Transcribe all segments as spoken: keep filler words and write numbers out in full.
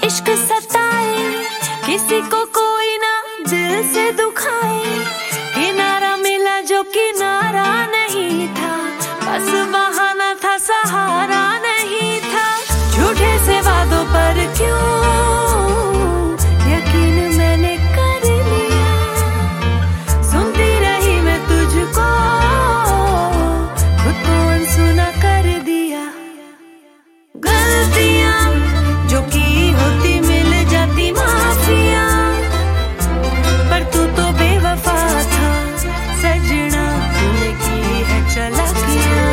इश्क सताए, किसी को कोई ना दिल से दुखाए। किनारा मिला जो किनारा नहीं था, बस बहाना था सहारा नहीं था। झूठे से वादों पर क्यों यकीन मैंने कर लिया। सुनती रही मैं तुझको, खुद को अनसुना कर दिया। गलतियां जो की होती मिल जाती माफिया, पर तू तो बेवफा था सजना, तूने की है चालाकियां।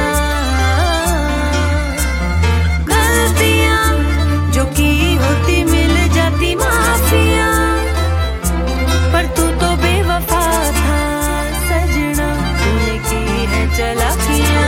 गलतियां जो की होती मिल जाती माफिया, पर तू तो बेवफा था सजना, तूने की है चालाकियां।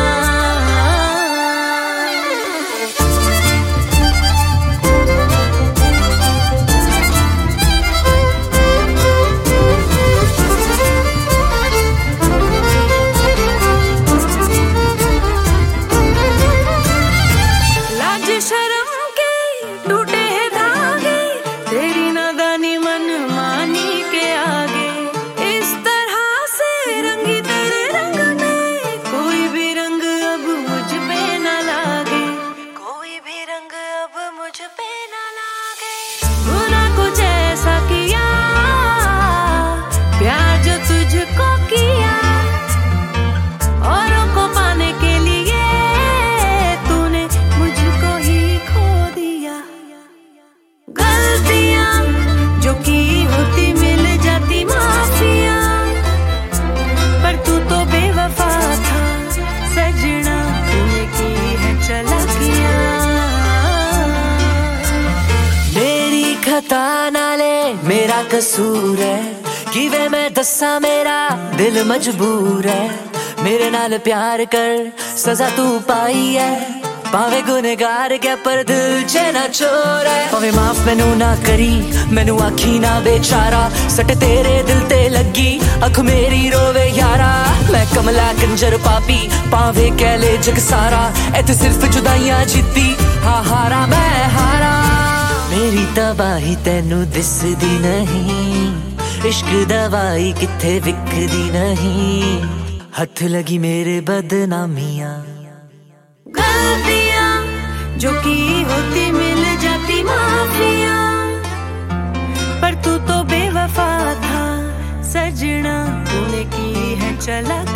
शर्म के टूटे हैं धागे, तेरी नादानी मनमानी के आगे। इस तरह से रंगी तेरे रंग में, कोई भी रंग अब मुझ पे न लागे। कोई भी रंग अब मुझ पे न लागे। गुनाह कुछ ऐसा किया, प्यार जो तुझको किया, औरों को पाने के लिए जो की होती मिल जाती माफिया, पर तू तो बेवफा था सजना, तूने की है चालाकियां। मेरी खता नाले मेरा कसूर है, कि वे मैं दसा मेरा दिल मजबूर है। मेरे नाल प्यार कर सजा तू पाई है, भावे गुनहगार क्या पर दिल च ना चोर है। भावे माफ मैनू ना करी, मैनू आखी ना बेचारा, सट तेरे दिल ते लगी अख मेरी रोवे यारा। मैं कमला कंजर पापी, भावे कह ले जग सारा, इत्थे सिर्फ जुदाइयां जीती हा हारा मैं हारा। मेरी तबाही तैनू दिसदी नहीं, इश्क दवाई किथे विकदी नहीं, हथ लगी मेरे बदनामियां। गलतियां जो की होती मिल जाती माफिया, पर तू तो बेवफा था सजना, तूने की है चालाकियां।